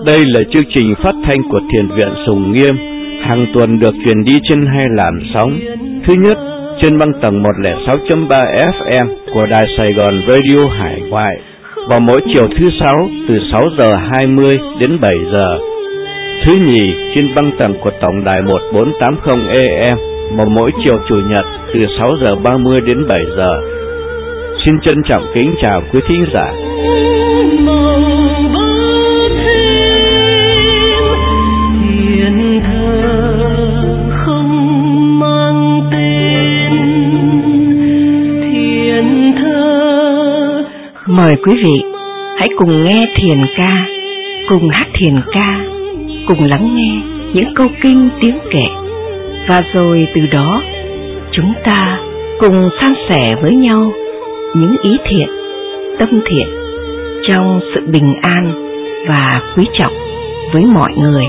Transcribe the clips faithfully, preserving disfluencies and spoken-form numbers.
Đây là chương trình phát thanh của Thiền viện Sùng Nghiêm, hàng tuần được truyền đi trên hai làn sóng. Thứ nhất, trên băng tầng một không sáu chấm ba ép em của Đài Sài Gòn Radio Hải Ngoại, vào mỗi chiều thứ sáu từ sáu giờ hai mươi đến bảy giờ. Thứ nhì, trên băng tầng của tổng đài một bốn tám không A M, vào mỗi chiều chủ nhật từ sáu giờ ba mươi đến bảy giờ. Xin trân trọng kính chào quý thính giả. Mời quý vị hãy cùng nghe thiền ca, cùng hát thiền ca, cùng lắng nghe những câu kinh tiếng kệ, và rồi từ đó chúng ta cùng san sẻ với nhau những ý thiện, tâm thiện trong sự bình an và quý trọng với mọi người.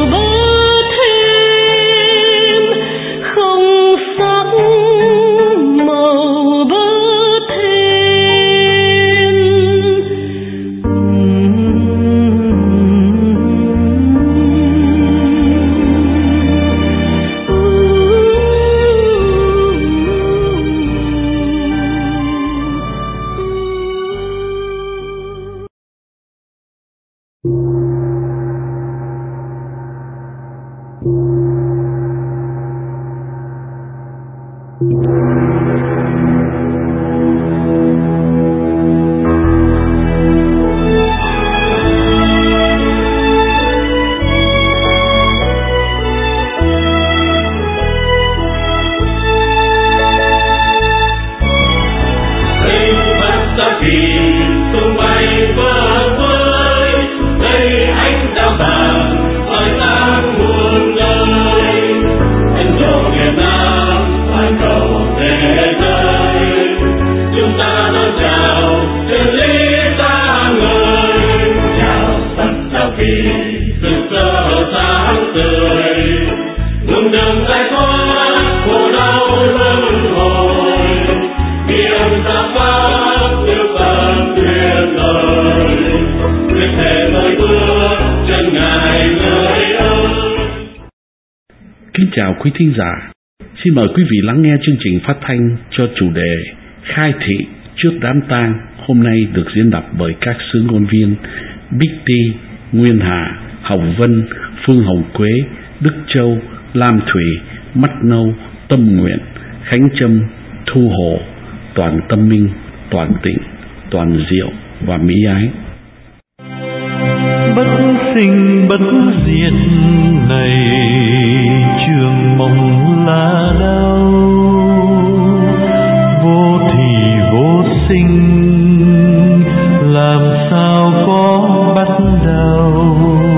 Chào quý thính giả, xin mời quý vị lắng nghe chương trình phát thanh cho chủ đề Khai thị trước đám tang, hôm nay được diễn đọc bởi các sứ ngôn viên Bích Ti, Nguyên Hà, Hồng Vân, Phương Hồng Quế, Đức Châu, Lam Thủy, Mắt Nâu, Tâm Nguyện, Khánh Trâm, Thu Hồ, Toàn Tâm Minh, Toàn Tịnh, Toàn Diệu và Mỹ Ái. Bất sinh bất diệt này trường mộng là đâu, vô thì vô sinh làm sao có bắt đầu,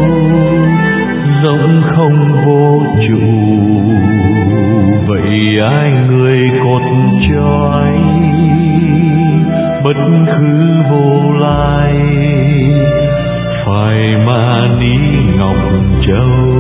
rộng không vô trụ vậy ai người cột trói, bất khứ vô lai phải mà ní ngọc châu.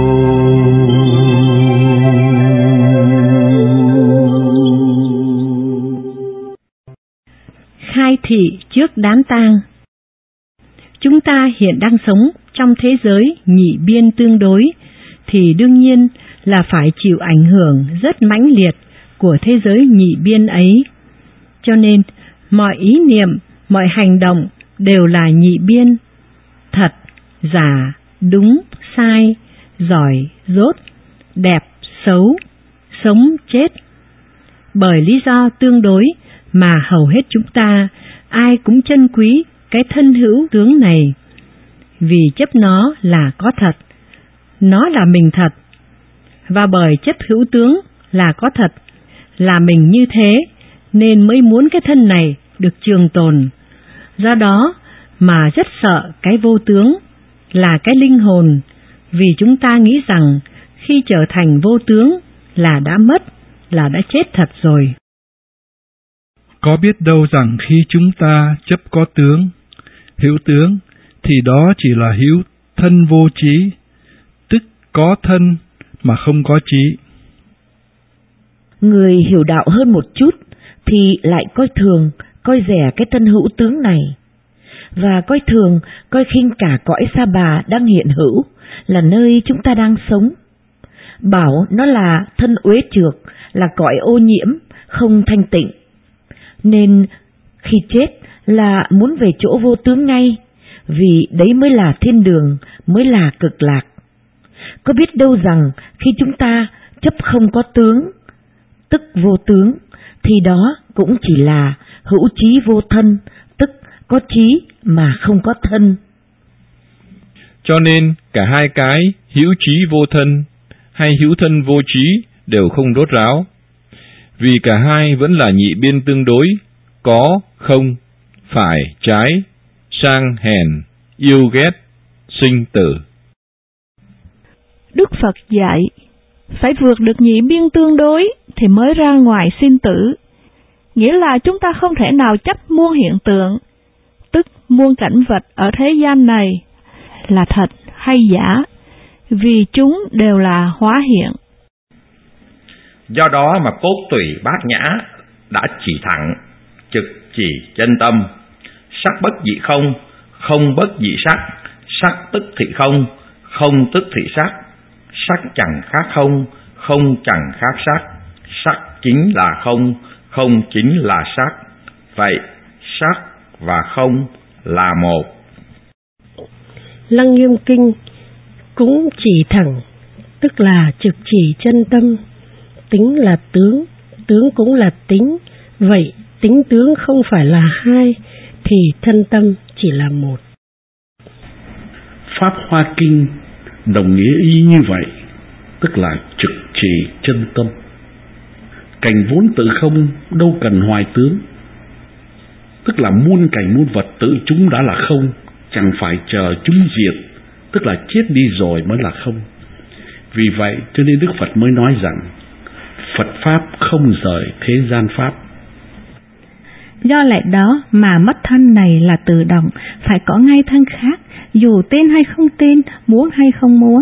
Khai thị trước đám tang. Chúng ta hiện đang sống trong thế giới nhị biên tương đối, thì đương nhiên là phải chịu ảnh hưởng rất mãnh liệt của thế giới nhị biên ấy. Cho nên, mọi ý niệm, mọi hành động đều là nhị biên. Thật, giả, đúng, sai, giỏi, dốt, đẹp, xấu, sống, chết. Bởi lý do tương đối mà hầu hết chúng ta ai cũng trân quý cái thân hữu tướng này, vì chấp nó là có thật, nó là mình thật, và bởi chấp hữu tướng là có thật, là mình như thế, nên mới muốn cái thân này được trường tồn. Do đó mà rất sợ cái vô tướng là cái linh hồn, vì chúng ta nghĩ rằng khi trở thành vô tướng là đã mất, là đã chết thật rồi. Có biết đâu rằng khi chúng ta chấp có tướng, hữu tướng, thì đó chỉ là hữu thân vô trí, tức có thân mà không có trí. Người hiểu đạo hơn một chút thì lại coi thường, coi rẻ cái thân hữu tướng này. và coi thường, coi khinh cả cõi sa bà đang hiện hữu, là nơi chúng ta đang sống. Bảo nó là thân uế trược, là cõi ô nhiễm, không thanh tịnh. Nên khi chết là muốn về chỗ vô tướng ngay, vì đấy mới là thiên đường, mới là cực lạc. Có biết đâu rằng khi chúng ta chấp không có tướng, tức vô tướng, thì đó cũng chỉ là hữu trí vô thân, tức có trí mà không có thân. Cho nên cả hai cái hữu trí vô thân hay hữu thân vô trí đều không rốt ráo, vì cả hai vẫn là nhị biên tương đối, có, không, phải, trái, sang, hèn, yêu ghét, sinh tử. Đức Phật dạy, phải vượt được nhị biên tương đối thì mới ra ngoài sinh tử, nghĩa là chúng ta không thể nào chấp muôn hiện tượng, tức muôn cảnh vật ở thế gian này là thật hay giả, vì chúng đều là hóa hiện. Do đó mà cốt tủy bát nhã đã chỉ thẳng, trực chỉ chân tâm, sắc bất dị không, không bất dị sắc, sắc tức thị không, không tức thị sắc, sắc chẳng khác không, không chẳng khác sắc, sắc chính là không, không chính là sắc. Vậy sắc và không là một. Lăng Nghiêm Kinh cũng chỉ thẳng, tức là trực chỉ chân tâm. Tính là tướng, tướng cũng là tính. Vậy tính tướng không phải là hai, thì thân tâm chỉ là một. Pháp Hoa Kinh đồng nghĩa y như vậy, tức là trực chỉ chân tâm. Cảnh vốn tự không, đâu cần hoài tướng. Tức là muôn cảnh muôn vật tự chúng đã là không, chẳng phải chờ chúng diệt, tức là chết đi rồi mới là không. Vì vậy cho nên Đức Phật mới nói rằng Phật Pháp không rời thế gian Pháp. Do lẽ đó mà mất thân này là tự động, phải có ngay thân khác, dù tên hay không tên, muốn hay không muốn.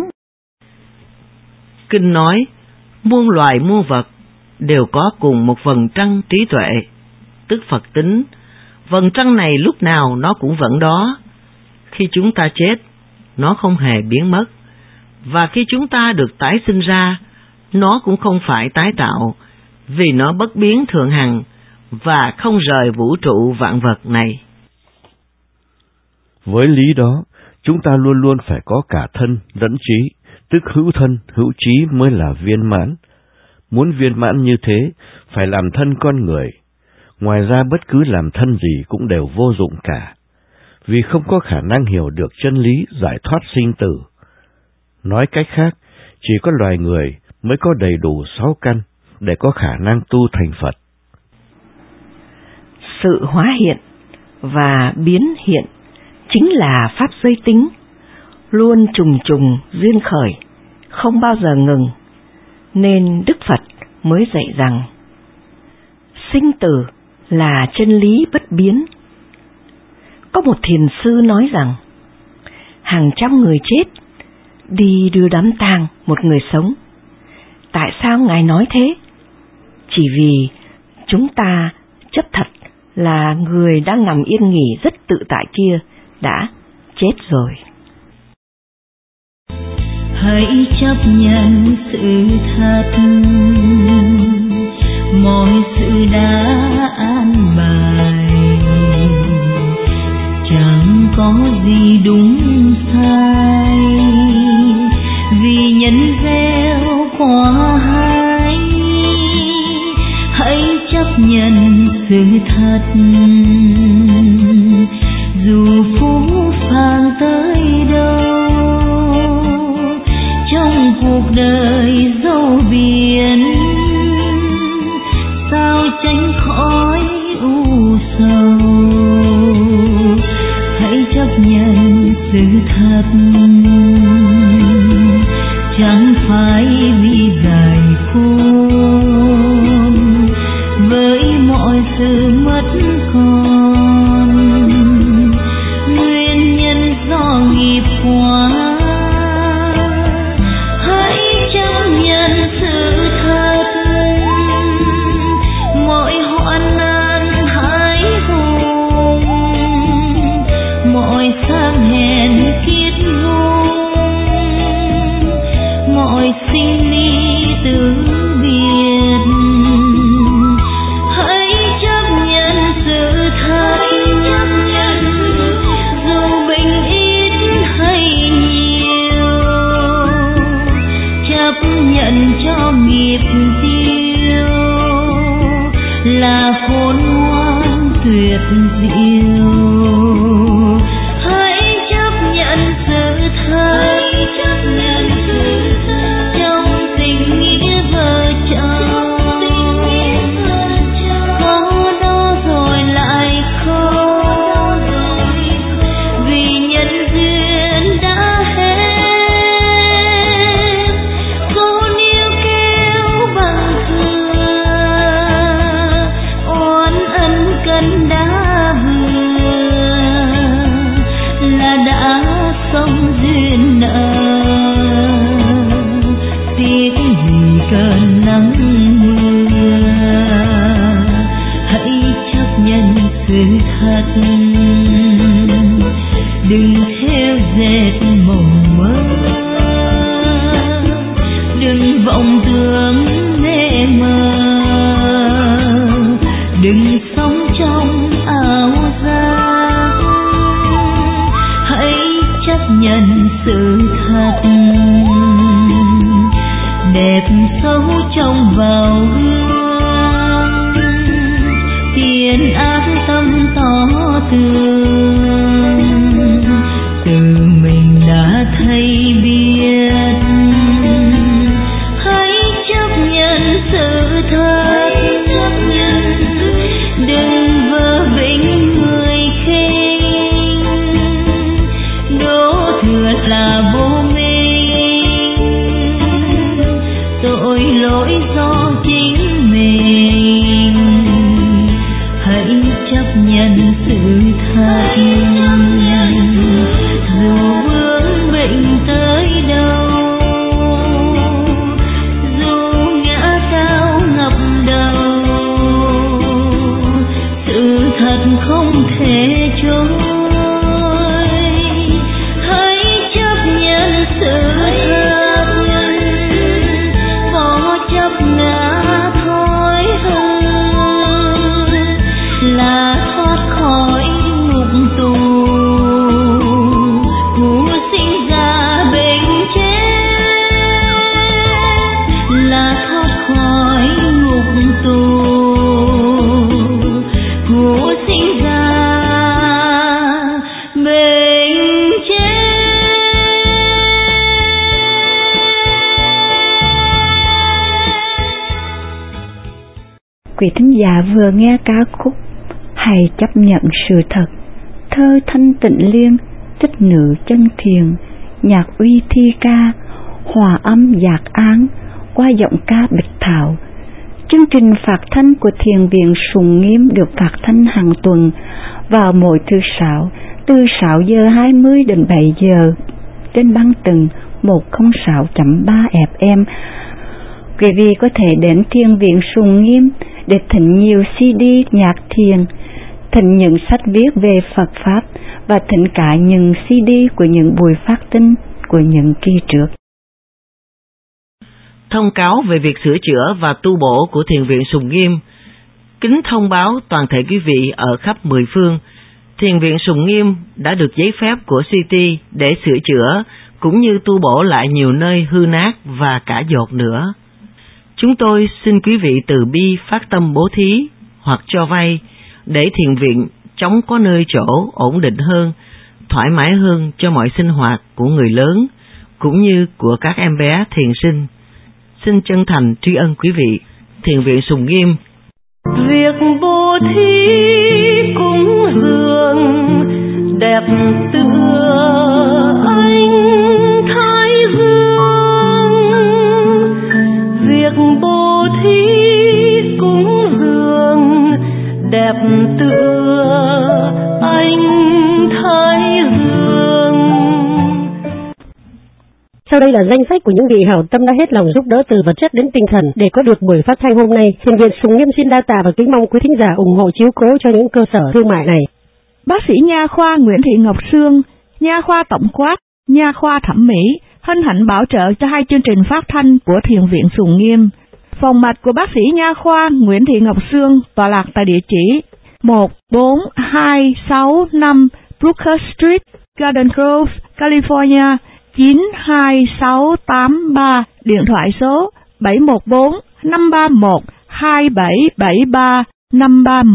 Kinh nói, muôn loài muôn vật đều có cùng một vầng trăng trí tuệ, tức Phật tính. Vầng trăng này lúc nào nó cũng vẫn đó. Khi chúng ta chết, nó không hề biến mất. Và khi chúng ta được tái sinh ra, nó cũng không phải tái tạo, vì nó bất biến thường hằng và không rời vũ trụ vạn vật này. Với lý đó, chúng ta luôn luôn phải có cả thân lẫn trí, tức hữu thân, hữu trí mới là viên mãn. Muốn viên mãn như thế, phải làm thân con người. Ngoài ra bất cứ làm thân gì cũng đều vô dụng cả, vì không có khả năng hiểu được chân lý giải thoát sinh tử. Nói cách khác, chỉ có loài người mới có đầy đủ sáu căn để có khả năng tu thành Phật. Sự hóa hiện và biến hiện chính là pháp giới tính, luôn trùng trùng duyên khởi, không bao giờ ngừng. Nên Đức Phật mới dạy rằng sinh tử là chân lý bất biến. Có một thiền sư nói rằng hàng trăm người chết đi đưa đám tang một người sống. Tại sao Ngài nói thế? Chỉ vì chúng ta chấp thật là người đang nằm yên nghỉ rất tự tại kia đã chết rồi. Hãy chấp nhận sự thật, mọi sự đã an bài, chẳng có gì đúng sai, vì nhân gieo quả hay. Hãy chấp nhận sự thật, dù phũ phàng tới đâu, trong cuộc đời dẫu biển, sao tránh khỏi u sầu. Hãy chấp nhận sự thật, chẳng phải vì giải khôn với mọi sự mất con, nguyên nhân do nghiệp quả. Hãy chấp nhận sự thật, mọi hoạn nạn hãy cùng tuyệt diệu. Hãy chấp nhận sự thật, chấp nhận sự thật trong tình nghĩa vợ chồng. Có đó rồi lại không, vì nhân duyên đã hết. Cô níu kéo bằng thừa, oán ân cần đã vừa, là đã xong duyên nợ. Tiếc vì cơn nắng mưa, hãy chấp nhận sự thật. Đừng theo dệt mộng mơ, đừng vọng tưởng mê mơ, đừng sống trong ảo giác. Hãy chấp nhận sự thật, đẹp xấu trong vào gương, tiền ác tâm tỏ tường, tự mình đã thấy biết. Hãy chấp nhận sự thật, đừng vờ vĩnh người khinh, đổ thừa là vô minh, tội lỗi do chính mình. Hãy chấp nhận sự thật, dù vướng bệnh tới đâu, dù ngã cao ngập đầu, sự thật không thể chối. Hãy chấp nhận sự thật, bỏ chấp ngã thói hư, là thoát khỏi ngục tù, của sinh ra bệnh chết, là thoát khỏi ngục tù, của sinh ra bệnh chết. Quý thính giả vừa nghe ca khúc Hãy chấp nhận sự thật, thơ Thanh Tịnh Liên, tích nữ Chân Thiền, nhạc Uy Thi Ca, hòa âm Dạc Án qua giọng ca Bích Thảo. Chương trình phát thanh của Thiền viện Sùng Nghiêm được phát thanh hàng tuần vào mỗi thứ Sáu từ sáu giờ hai mươi đến bảy giờ trên băng tần một không sáu chấm ba ép em. Quý vị có thể đến Thiền viện Sùng Nghiêm để thỉnh nhiều xê đê nhạc thiền, thỉnh những sách viết về Phật Pháp và thỉnh cả những xê đê của những buổi phát thanh của những kỳ trước. Thông cáo về việc sửa chữa và tu bổ của Thiền viện Sùng Nghiêm. Kính thông báo toàn thể quý vị ở khắp mười phương, Thiền viện Sùng Nghiêm đã được giấy phép của xê tê để sửa chữa cũng như tu bổ lại nhiều nơi hư nát và cả dột nữa. Chúng tôi xin quý vị từ bi phát tâm bố thí hoặc cho vay để thiền viện chóng có nơi chỗ ổn định hơn, thoải mái hơn cho mọi sinh hoạt của người lớn cũng như của các em bé thiền sinh. Xin chân thành tri ân quý vị. Thiền viện Sùng Nghiêm. Việc bố thí cúng dường đẹp tựa ánh thái dương. Việc bố thí cúng dường đẹp tựa ánh thái dương. Sau đây là danh sách của những vị hảo tâm đã hết lòng giúp đỡ từ vật chất đến tinh thần để có được buổi phát thanh hôm nay. Thiền viện Sùng Nghiêm xin đa tạ và kính mong quý thính giả ủng hộ chiếu cố cho những cơ sở thương mại này. Bác sĩ nha khoa Nguyễn Thị Ngọc Sương, nha khoa tổng quát, nha khoa thẩm mỹ, hân hạnh bảo trợ cho hai chương trình phát thanh của Thiền viện Sùng Nghiêm. Phòng mạch của bác sĩ nha khoa Nguyễn Thị Ngọc Sương tọa lạc tại địa chỉ một bốn hai sáu năm Brooker Street, Garden Grove, California chín hai sáu tám ba, điện thoại số bảy một bốn năm ba một hai bảy bảy ba năm ba một.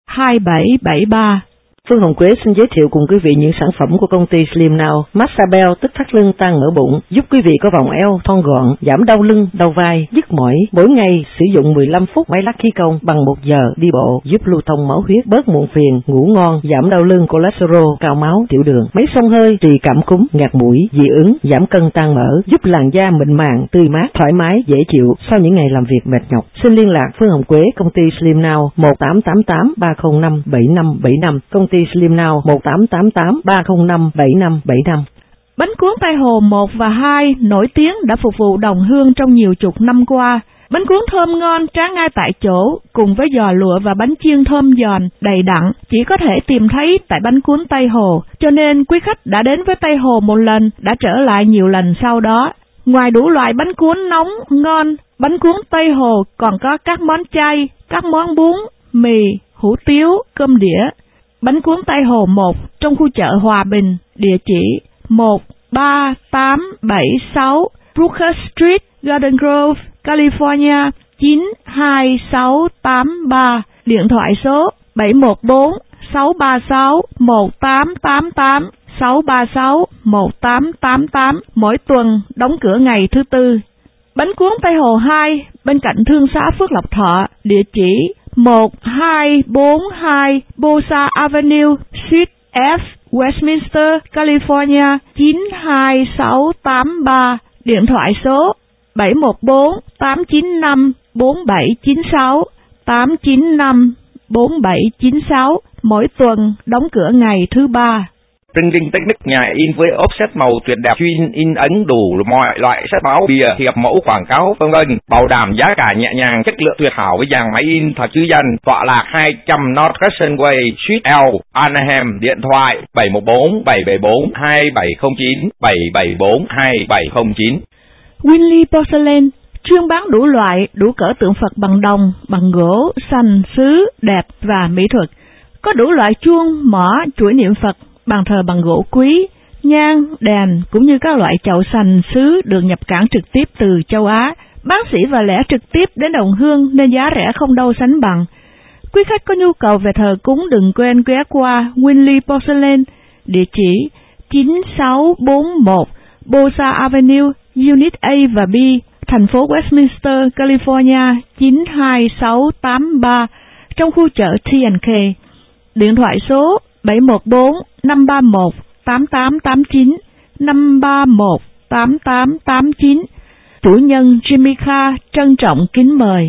hai bảy bảy ba. Phương Hồng Quế xin giới thiệu cùng quý vị những sản phẩm của công ty Slim Now. Massage Bell tức thắt lưng tăng mỡ bụng, giúp quý vị có vòng eo thon gọn, giảm đau lưng, đau vai, nhức mỏi. Mỗi ngày sử dụng mười lăm phút máy lắc khí công bằng một giờ đi bộ, giúp lưu thông máu huyết, bớt muộn phiền, ngủ ngon, giảm đau lưng, cholesterol, cao máu, tiểu đường. Máy xông hơi trị cảm cúm, ngạt mũi, dị ứng, giảm cân tăng mỡ, giúp làn da mịn màng, tươi mát, thoải mái, dễ chịu sau những ngày làm việc mệt nhọc. Xin liên lạc Phương Hồng Quế, công ty Slim Now một tám tám tám ba không năm bảy năm bảy năm, công ty Slim Now một tám tám tám ba không năm bảy năm bảy năm. Bánh cuốn Tây Hồ một và hai nổi tiếng đã phục vụ đồng hương trong nhiều chục năm qua. Bánh cuốn thơm ngon tráng ngay tại chỗ, cùng với giò lụa và bánh chiên thơm giòn đầy đặn, chỉ có thể tìm thấy tại bánh cuốn Tây Hồ, cho nên quý khách đã đến với Tây Hồ một lần đã trở lại nhiều lần sau đó. Ngoài đủ loại bánh cuốn nóng ngon, bánh cuốn Tây Hồ còn có các món chay, các món bún, mì, hủ tiếu, cơm đĩa. Bánh cuốn Tây Hồ một trong khu chợ Hòa Bình, địa chỉ một ba tám bảy sáu Brooker Street, Garden Grove, California chín hai sáu tám ba, điện thoại số bảy một bốn sáu ba sáu một tám tám tám, sáu ba sáu một tám tám tám, mỗi tuần đóng cửa ngày thứ tư. Bánh cuốn Tây Hồ hai bên cạnh Thương xá Phước Lộc Thọ, địa chỉ một hai bốn hai Bosa Avenue, Suite F, Westminster, California chín hai sáu tám ba, điện thoại số bảy một bốn tám chín năm bốn bảy chín sáu, tám chín năm bốn bảy chín sáu, mỗi tuần đóng cửa ngày thứ ba. Printing Technique, nhà in với offset màu tuyệt đẹp, chuyên in ấn đủ mọi loại sách báo, bìa, thiệp mẫu, quảng cáo, vân vân. Bảo đảm giá cả nhẹ nhàng, chất lượng tuyệt hảo với dàn máy in thật chữ danh. Tọa lạc hai trăm North Crescent Way, Suite L, Anaheim. Điện thoại bảy một bốn bảy bảy bốn hai bảy không chín, bảy bảy bốn hai bảy không chín. Winley Porcelain chuyên bán đủ loại, đủ cỡ tượng Phật bằng đồng, bằng gỗ, sành, sứ, đẹp và mỹ thuật. Có đủ loại chuông, mõ, chuỗi niệm Phật, bàn thờ bằng gỗ quý, nhang, đèn, cũng như các loại chậu sành, sứ được nhập cảng trực tiếp từ châu Á. Bán sỉ và lẻ trực tiếp đến đồng hương nên giá rẻ không đâu sánh bằng. Quý khách có nhu cầu về thờ cúng đừng quên ghé qua Winley Porcelain, địa chỉ chín sáu bốn một Bosa Avenue, Unit A và B, thành phố Westminster, California chín hai sáu tám ba, trong khu chợ T and K. Điện thoại số bảy một bốn năm ba một tám tám tám chín, năm ba một tám tám tám chín. Chủ nhân Jimmy Carr trân trọng kính mời.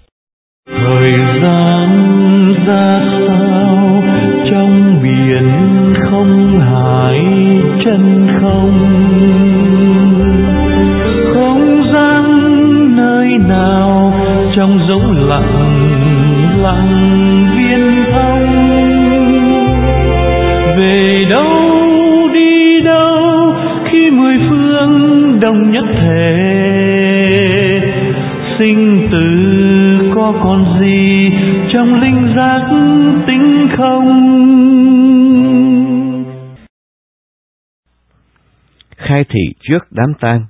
Thời gian ra sao trong biển không hải chân không, không gian nơi nào trong giống lặng lặng viên thông. Về đâu đi đâu khi mười phương đồng nhất thể, sinh tử có còn gì trong linh giác tính không. Khai thị trước đám tang.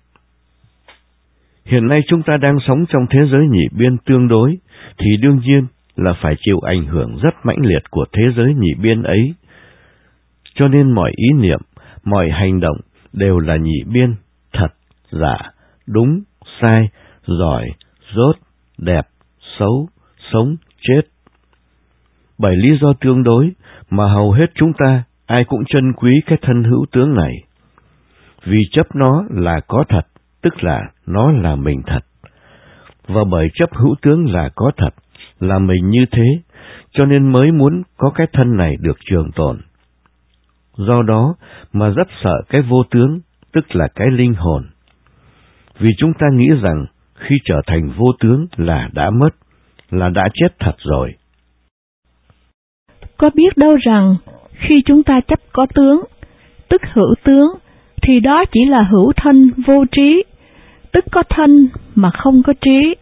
Hiện nay chúng ta đang sống trong thế giới nhị biên tương đối, thì đương nhiên là phải chịu ảnh hưởng rất mãnh liệt của thế giới nhị biên ấy. Cho nên mọi ý niệm, mọi hành động đều là nhị biên, thật, giả, đúng, sai, giỏi, dốt, đẹp, xấu, sống, chết. Bởi lý do tương đối mà hầu hết chúng ta ai cũng trân quý cái thân hữu tướng này. Vì chấp nó là có thật, tức là nó là mình thật. Và bởi chấp hữu tướng là có thật, là mình như thế, cho nên mới muốn có cái thân này được trường tồn. Do đó mà rất sợ cái vô tướng, tức là cái linh hồn. Vì chúng ta nghĩ rằng khi trở thành vô tướng là đã mất, là đã chết thật rồi. Có biết đâu rằng khi chúng ta chấp có tướng, tức hữu tướng, thì đó chỉ là hữu thân vô trí, tức có thân mà không có trí.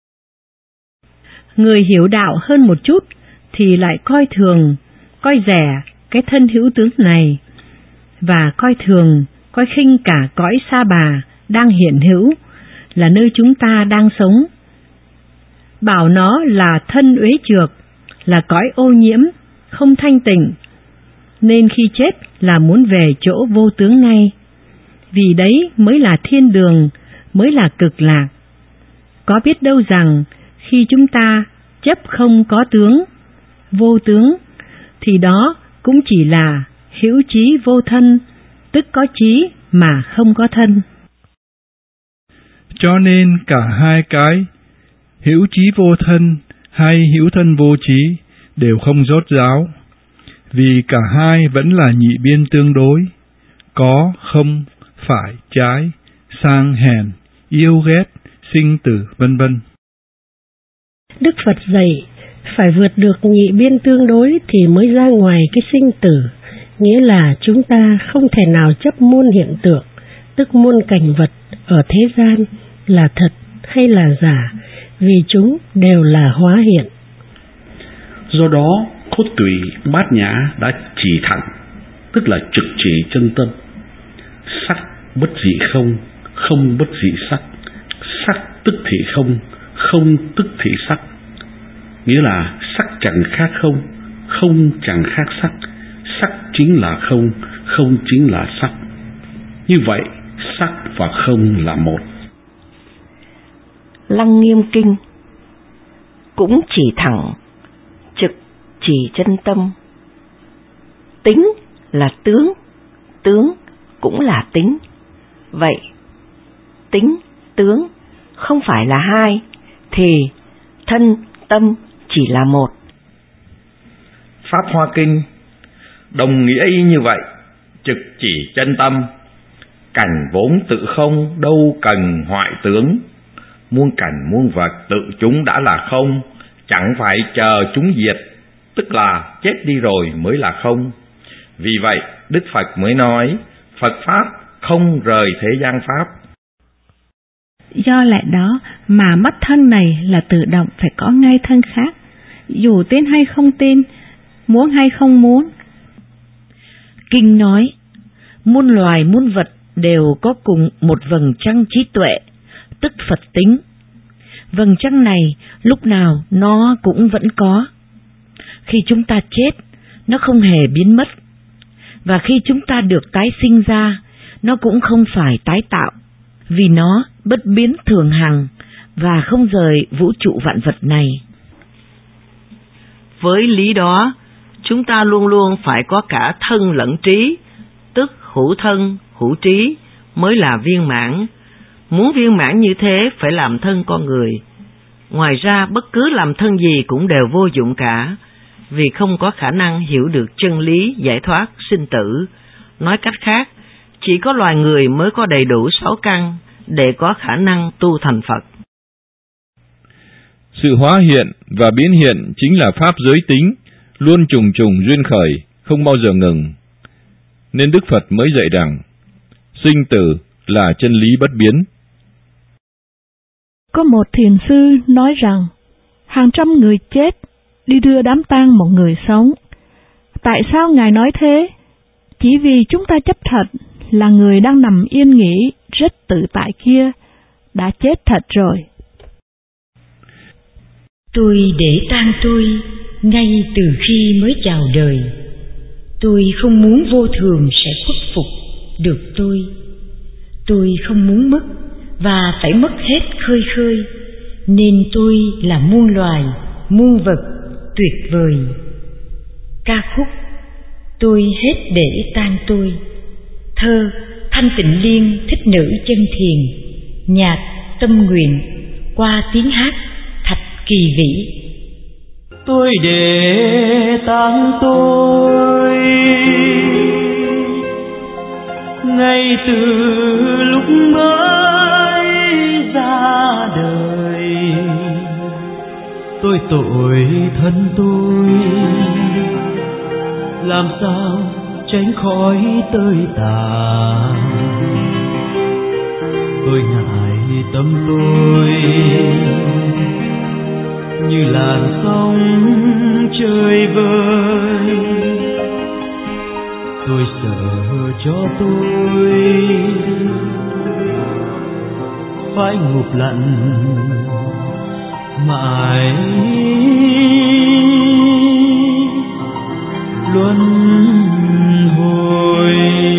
Người hiểu đạo hơn một chút thì lại coi thường, coi rẻ cái thân hữu tướng này, và coi thường, coi khinh cả cõi sa bà đang hiện hữu, là nơi chúng ta đang sống. Bảo nó là thân uế trược, là cõi ô nhiễm, không thanh tịnh, nên khi chết là muốn về chỗ vô tướng ngay. Vì đấy mới là thiên đường, mới là cực lạc. Có biết đâu rằng khi chúng ta chấp không có tướng, vô tướng, thì đó cũng chỉ là hữu trí vô thân, tức có trí mà không có thân. Cho nên cả hai cái, hữu trí vô thân hay hữu thân vô trí, đều không rốt ráo, vì cả hai vẫn là nhị biên tương đối, có, không, phải, trái, sang, hèn, yêu, ghét, sinh tử, vân vân. Đức Phật dạy phải vượt được nhị biên tương đối thì mới ra ngoài cái sinh tử, nghĩa là chúng ta không thể nào chấp muôn hiện tượng, tức muôn cảnh vật ở thế gian là thật hay là giả, vì chúng đều là hóa hiện. Do đó, cốt tủy bát nhã đã chỉ thẳng, tức là trực chỉ chân tâm. Sắc bất dị không, không bất dị sắc. Sắc tức thị không, không tức thị sắc. Nghĩa là sắc chẳng khác không, không chẳng khác sắc. Sắc chính là không, không chính là sắc. Như vậy, sắc và không là một. Lăng Nghiêm Kinh cũng chỉ thẳng, trực chỉ chân tâm. Tính là tướng, tướng cũng là tính. Vậy, tính, tướng không phải là hai, thì thân, tâm chỉ là một. Pháp Hoa Kinh đồng nghĩa y như vậy, trực chỉ chân tâm. Cảnh vốn tự không, đâu cần hoại tướng. Muôn cảnh muôn vật tự chúng đã là không, chẳng phải chờ chúng diệt, tức là chết đi rồi mới là không. Vì vậy Đức Phật mới nói Phật Pháp không rời thế gian Pháp. Do lẽ đó mà mất thân này là tự động phải có ngay thân khác, dù tin hay không tin, muốn hay không muốn. Kinh nói, muôn loài muôn vật đều có cùng một vầng trăng trí tuệ, tức Phật tính. Vầng trăng này lúc nào nó cũng vẫn có. Khi chúng ta chết, nó không hề biến mất. Và khi chúng ta được tái sinh ra, nó cũng không phải tái tạo, vì nó bất biến thường hằng và không rời vũ trụ vạn vật này. Với lý đó, chúng ta luôn luôn phải có cả thân lẫn trí, tức hữu thân, hữu trí mới là viên mãn. Muốn viên mãn như thế phải làm thân con người. Ngoài ra bất cứ làm thân gì cũng đều vô dụng cả, vì không có khả năng hiểu được chân lý giải thoát sinh tử. Nói cách khác, chỉ có loài người mới có đầy đủ sáu căn để có khả năng tu thành Phật. Sự hóa hiện và biến hiện chính là pháp giới tính, luôn trùng trùng duyên khởi, không bao giờ ngừng. Nên Đức Phật mới dạy rằng, sinh tử là chân lý bất biến. Có một thiền sư nói rằng, hàng trăm người chết đi đưa đám tang một người sống. Tại sao Ngài nói thế? Chỉ vì chúng ta chấp thật là người đang nằm yên nghỉ rất tự tại kia đã chết thật rồi. Tôi để tang tôi ngay từ khi mới chào đời. Tôi không muốn vô thường sẽ khuất phục được tôi. Tôi không muốn mất và phải mất hết khơi khơi, nên tôi là muôn loài, muôn vật tuyệt vời. Ca khúc Tôi hết để tang tôi. Thơ Thanh Tịnh Liên thích nữ chân thiền. Nhạc Tâm Nguyện qua tiếng hát Thạch Kỳ Vĩ. Tôi để tang tôi ngay từ lúc mới ra đời. Tôi tội thân tôi, làm sao tránh khỏi tơi tàn. Tôi ngại tâm tôi như làn sóng chơi vơi. Tôi sợ cho tôi phải ngụp lặn mãi luân hồi.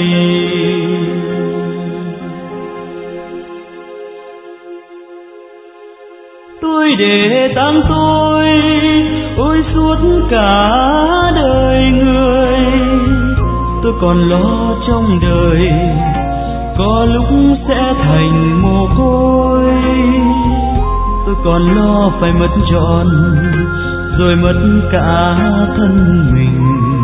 Tôi để tang tôi ôi suốt cả đời người, tôi còn lo trong đời có lúc sẽ thành mồ côi. Tôi còn lo phải mất trọn rồi mất cả thân mình,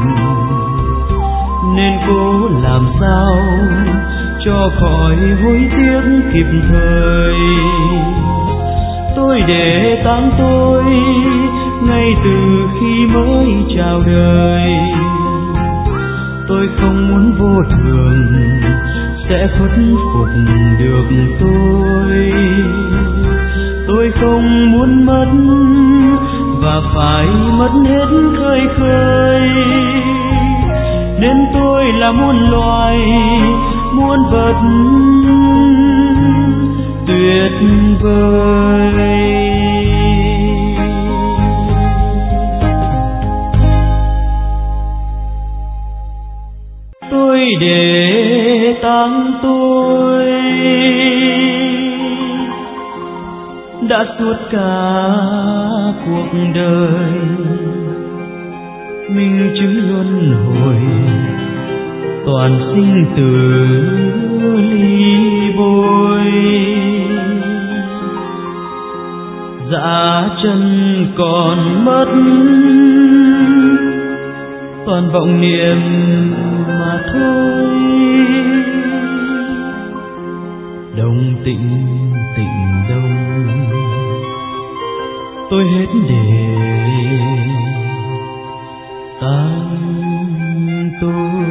nên cố làm sao cho khỏi hối tiếc kịp thời. Tôi để tang tôi ngay từ khi mới chào đời. Tôi không muốn vô thường sẽ khuất phục được tôi. Tôi không muốn mất và phải mất hết khơi khơi, nên tôi là muôn loài muôn vật tuyệt vời. Tôi để tang tôi đã suốt cả cuộc đời, minh chứng luân hồi toàn sinh tử ly bôi. Dạ chân còn mất toàn vọng niệm mà thôi. Đông tịnh tịnh đông tôi hết để tang tôi.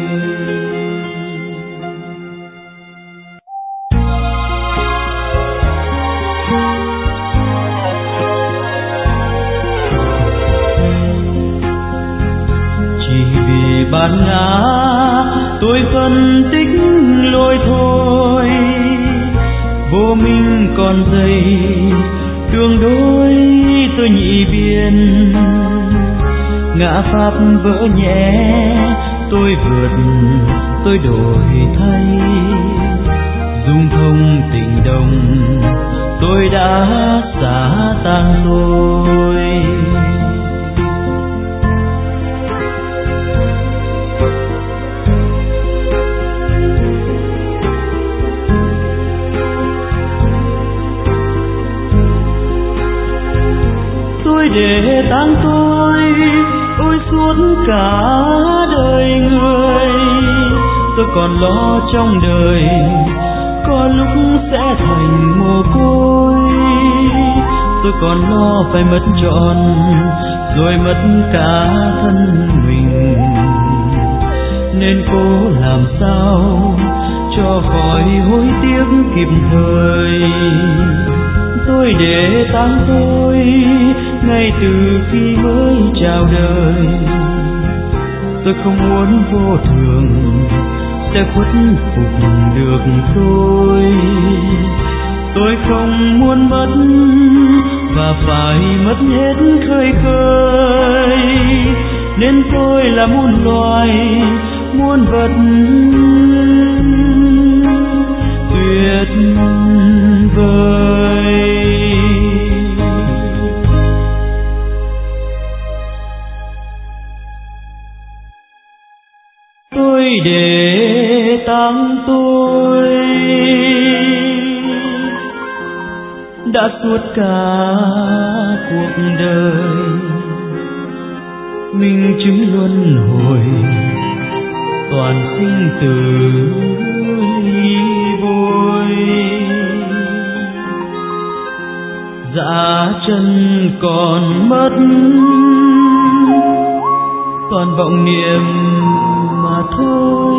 Chỉ vì bản ngã tôi phân tích lôi thôi, vô minh còn dày tương đối tôi nhị biên. Ngã pháp vỡ nhẹ tôi vượt tôi đổi thay, dung thông tình đồng tôi đã xả tan tôi. Tôi để tang tôi ôi suốt cả đời người, tôi còn lo trong đời có lúc sẽ thành mồ côi. Tôi còn lo phải mất trọn rồi mất cả thân mình, nên cố làm sao cho khỏi hối tiếc kịp thời. Tôi để tang tôi ngay từ khi mới chào đời. Tôi không muốn vô thường sẽ khuất phục được tôi. Tôi không muốn mất và phải mất hết khơi khơi, nên tôi là muôn loài muôn vật tuyệt vời. Tôi để tang tôi đã suốt cả cuộc đời, minh chứng luân hồi toàn sinh tử ly bôi. Dạ chân còn mất toàn vọng niệm mà thôi.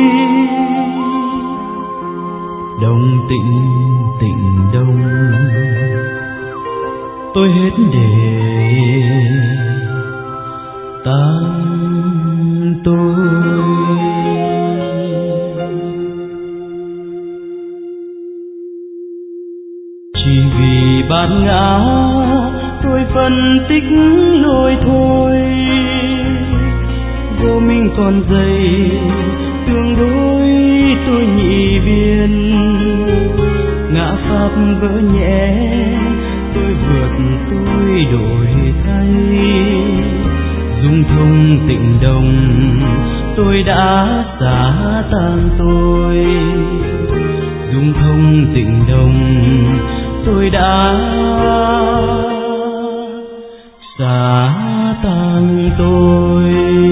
Đông tịnh tịnh đông tôi hết để tang tôi. Chỉ vì bản ngã tôi phân tích lôi thôi, còn dày tương đối tôi nhị biên, ngã pháp vỡ nhẹ tôi vượt tôi đổi thay, dung thông tịnh đồng tôi đã xả tan tôi, dung thông tịnh đồng tôi đã xả tan tôi.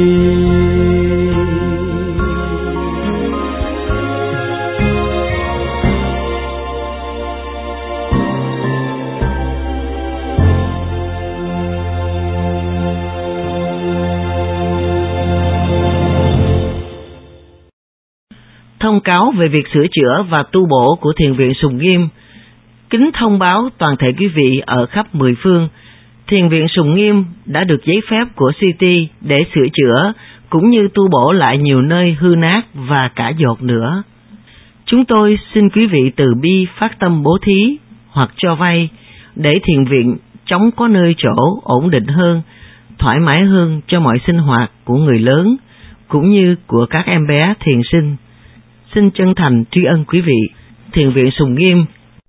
Thông cáo về việc sửa chữa và tu bổ của Thiền viện Sùng Nghiêm. Kính thông báo toàn thể quý vị ở khắp mười phương, Thiền viện Sùng Nghiêm đã được giấy phép của xê tê để sửa chữa cũng như tu bổ lại nhiều nơi hư nát và cả giọt nữa. Chúng tôi xin quý vị từ bi phát tâm bố thí hoặc cho vay để thiền viện chống có nơi chỗ ổn định hơn, thoải mái hơn cho mọi sinh hoạt của người lớn cũng như của các em bé thiền sinh. Xin chân thành tri ân quý vị. Thiền viện Sùng Nghiêm.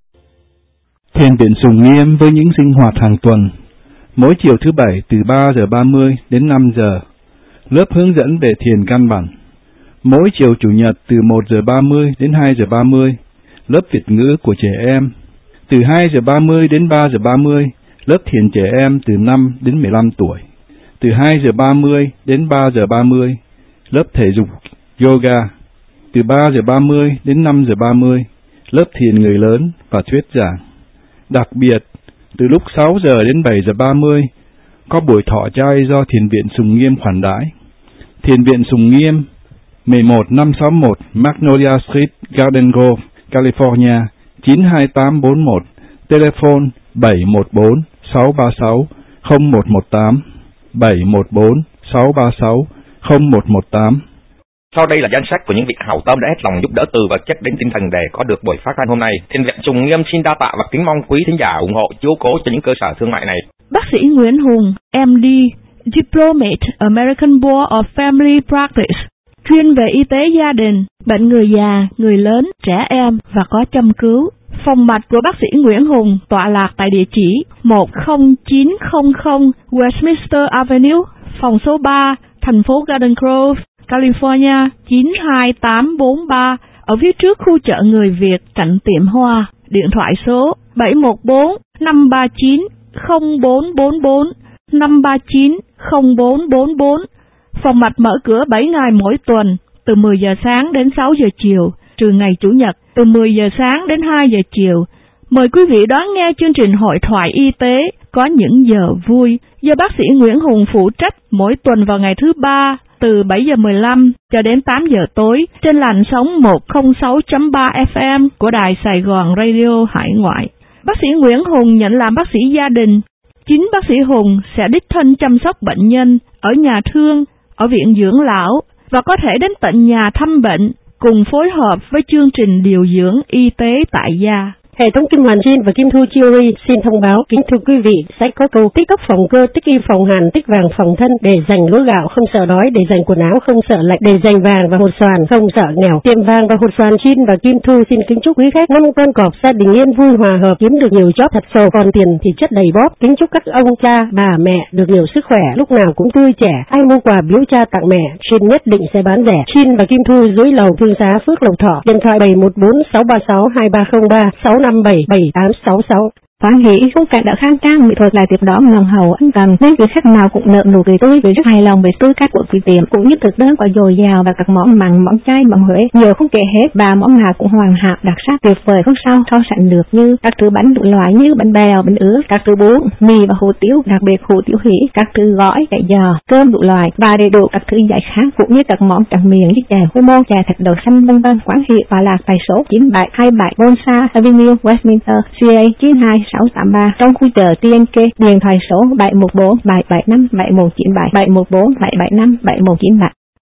Thiền viện Sùng Nghiêm với những sinh hoạt hàng tuần, mỗi chiều thứ bảy từ ba giờ ba mươi đến năm giờ, lớp hướng dẫn về thiền căn bản. Mỗi chiều chủ nhật từ một giờ ba mươi đến hai giờ ba mươi, lớp Việt ngữ của trẻ em. Từ hai giờ ba mươi đến ba giờ ba mươi, lớp thiền trẻ em từ năm đến mười lăm tuổi. Từ hai giờ ba mươi đến ba giờ ba mươi, lớp thể dục yoga. Từ ba giờ ba mươi đến năm giờ ba mươi, lớp thiền người lớn và thuyết giảng. Đặc biệt, từ lúc sáu giờ đến bảy giờ ba mươi, có buổi thọ trai do Thiền viện Sùng Nghiêm khoản đãi. Thiền viện Sùng Nghiêm, mười một năm sáu mốt Magnolia Street, Garden Grove, California, chín hai tám bốn một, telephone bảy một bốn sáu ba sáu không một một tám, bảy một bốn sáu ba sáu không một một tám. Sau đây là danh sách của những vị hảo tâm đã hết lòng giúp đỡ từ vật chất đến tinh thần để có được buổi phát thanh hôm nay. Thiền viện Sùng Nghiêm xin đa tạ và kính mong quý thính giả ủng hộ chiếu cố cho những cơ sở thương mại này. Bác sĩ Nguyễn Hùng, em đê, Diplomate, American Board of Family Practice, chuyên về y tế gia đình, bệnh người già, người lớn, trẻ em và có châm cứu. Phòng mạch của bác sĩ Nguyễn Hùng tọa lạc tại địa chỉ một không chín không không Westminster Avenue, phòng số ba, thành phố Garden Grove, California chín hai tám bốn ba, ở phía trước khu chợ người Việt cạnh tiệm hoa. Điện thoại số bảy một bốn năm ba chín không bốn bốn bốn, năm ba chín không bốn bốn bốn. Phòng mạch mở cửa bảy ngày mỗi tuần, từ mười giờ sáng đến sáu giờ chiều, trừ ngày Chủ nhật, từ mười giờ sáng đến hai giờ chiều. Mời quý vị đón nghe chương trình hội thoại y tế có những giờ vui do bác sĩ Nguyễn Hùng phụ trách mỗi tuần vào ngày thứ ba từ bảy giờ mười lăm cho đến tám giờ tối trên làn sóng một không sáu chấm ba ép em của Đài Sài Gòn Radio Hải Ngoại. Bác sĩ Nguyễn Hùng nhận làm bác sĩ gia đình. Chính bác sĩ Hùng sẽ đích thân chăm sóc bệnh nhân ở nhà thương, ở viện dưỡng lão và có thể đến tận nhà thăm bệnh cùng phối hợp với chương trình điều dưỡng y tế tại gia. Hệ thống Kim Hoàn Jean và Kim Thu Jewelry xin thông báo, kính thưa quý vị, sẽ có câu tích tóc phòng cơ, tích y phòng hàn, tích vàng phòng thân, để dành lúa gạo không sợ đói, để dành quần áo không sợ lạnh, để dành vàng và hột xoàn không sợ nghèo. Tiệm vàng và hột xoàn Jean và Kim Thu xin kính chúc quý khách năm con cọp gia đình yên vui hòa hợp, kiếm được nhiều job thật sầu, còn tiền thì chất đầy bóp. Kính chúc các ông cha, bà mẹ được nhiều sức khỏe, lúc nào cũng tươi trẻ. Ai mua quà biếu cha tặng mẹ, Jean nhất định sẽ bán rẻ. Jean và Kim Thu dưới lầu Thương Xá, Phước Lộc Thọ. Điện thoại bảy một bốn sáu ba sáu hai ba không ba, sáu năm bảy bảy tám sáu sáu. Hoan hỷ khung cảnh đã khang trang, mỹ thuật lại tiếp đó ngần hầu ân cần, nên quý khách nào cũng nợ nụ cười tươi, vì rất hài lòng về tư cách của quý tiệm, cũng như thực đơn có dồi dào và các món mặn, món chay, món Huế nhiều không kể hết, và món nào cũng hoàn hảo đặc sắc tuyệt vời không sao so sánh được, như các thứ bánh đủ loại như bánh bèo, bánh ướt, các thứ bún, mì và hủ tiếu, đặc biệt hủ tiếu hỉ, các thứ gói, cải giò, cơm đủ loại và đầy đủ các thứ giải khát, cũng như các món tráng miệng như chè khô môn, chè thịt đậu xanh vân vân. Quán Hỷ tọa lạc tại số chín bảy hai bảy Bonsa Avenue, Westminster, xê a chín hai sáu tám ba, trong khu chợ tê en ca. Điện thoại số bảy một bốn bảy bảy năm bảy một chín bảy, bảy một bốn bảy bảy năm bảy một chín bảy.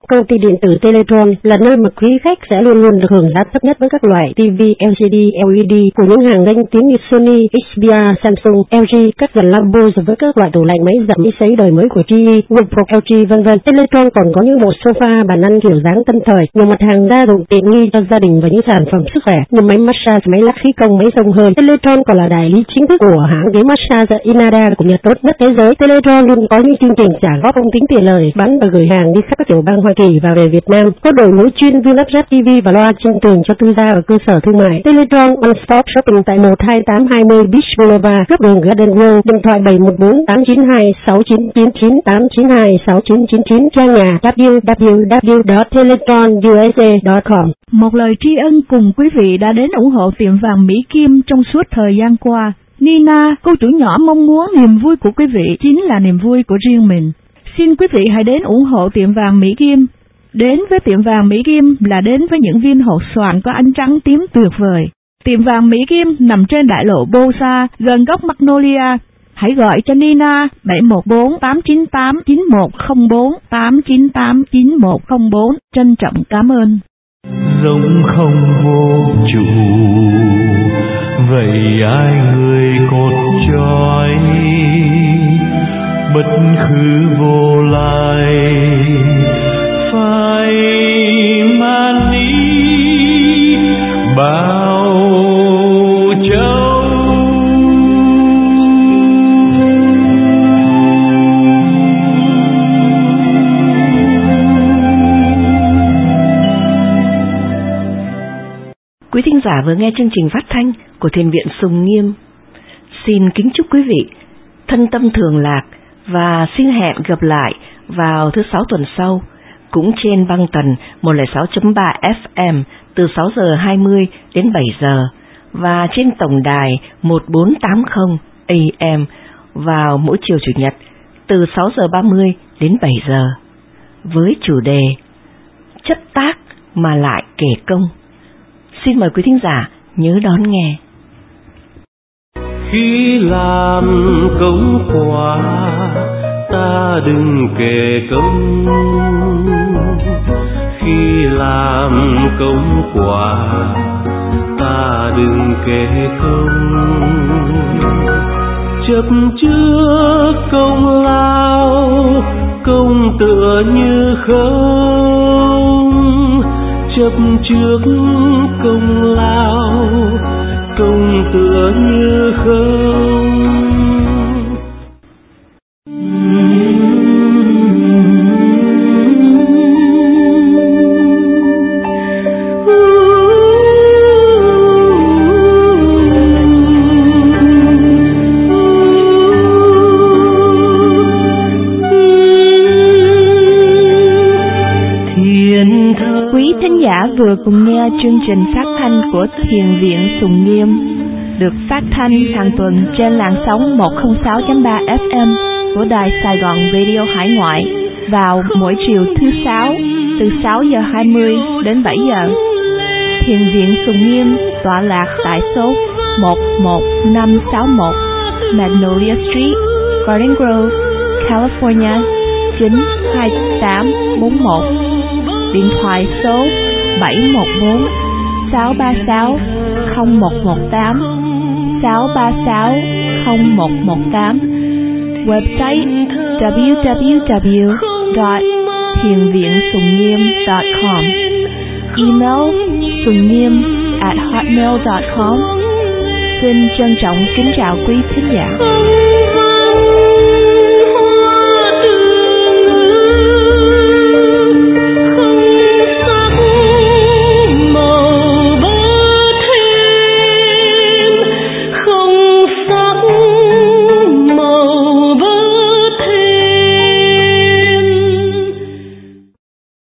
Công ty điện tử Teletron là nơi mà quý khách sẽ luôn luôn được hưởng giá thấp nhất với các loại ti vi lờ xê đê, lờ e đê của những hàng danh tiếng như Sony, hát bê rờ, Samsung, lờ giê, các dàn Lambo với các loại tủ lạnh máy giặt máy sấy đời mới của giê e, Whirlpool, lờ giê vân vân. Teletron còn có những bộ sofa, bàn ăn kiểu dáng tân thời, nhiều mặt hàng gia dụng tiện nghi cho gia đình và những sản phẩm sức khỏe như máy massage, máy lắc khí công, máy xông hơi. Teletron còn là đại lý chính thức của hãng ghế massage Inada của nhà tốt nhất thế giới. Teletron luôn có những chương trình trả góp không tính tiền lời, bán và gửi hàng đi khắp các tiểu bang Hoa Kỳ và về Việt Nam. Có đội ngũ chuyên viên lắp ráp ti vi và loa trên tường cho tư gia và cơ sở thương mại. Teletron One Stop Shopping tại một hai tám hai mươi Beach Boulevard, góc đường Garden World. Điện thoại bảy một bốn tám chín hai sáu chín chín chín tám chín hai sáu chín chín chín. Trang nhà w w w chấm teletron u s a chấm com. Một lời tri ân cùng quý vị đã đến ủng hộ tiệm vàng Mỹ Kim trong suốt thời gian qua. Nina, cô chủ nhỏ mong muốn niềm vui của quý vị chính là niềm vui của riêng mình. Xin quý vị hãy đến ủng hộ tiệm vàng Mỹ Kim. Đến với tiệm vàng Mỹ Kim là đến với những viên hột xoàn có ánh trắng tím tuyệt vời. Tiệm vàng Mỹ Kim nằm trên đại lộ Bosa, gần góc Magnolia. Hãy gọi cho Nina bảy một bốn tám chín tám chín một không bốn tám chín tám chín một không bốn. Trân trọng cảm ơn. Rỗng không vô chủ, vậy ai người cột trói, bất khứ vô lại phải man đi bao châu. Quý thính giả vừa nghe chương trình phát thanh của Thiền viện Sùng Nghiêm. Xin kính chúc quý vị thân tâm thường lạc và xin hẹn gặp lại vào thứ sáu tuần sau, cũng trên băng tần một không sáu chấm ba ép em từ sáu giờ hai mươi đến bảy giờ và trên tổng đài một bốn tám không a em vào mỗi chiều Chủ nhật từ sáu giờ ba mươi đến bảy giờ với chủ đề chất tác mà lại kể công. Xin mời quý thính giả nhớ đón nghe. Khi làm công quả ta đừng kể công, khi làm công quả ta đừng kể công. Chấp trước công lao công tựa như không, chấp trước công lao công tựa như không. Vừa cùng nghe chương trình phát thanh của Thiền viện Sùng Nghiêm được phát thanh hàng tuần trên làn sóng một không sáu chấm ba ép em của Đài Sài Gòn Radio Hải Ngoại vào mỗi chiều thứ sáu từ sáu giờ hai mươi đến bảy giờ. Thiền viện Sùng Nghiêm tọa lạc tại số một một năm sáu một Magnolia Street, Garden Grove, California chín hai tám bốn một. Điện thoại số bảy một bốn sáu ba sáu không một một tám sáu ba sáu không một một tám. Website w w w chấm thiền viện sùng nghiêm chấm com. Email sùng nghiêm at hotmail chấm com. Xin trân trọng kính chào quý thính giả.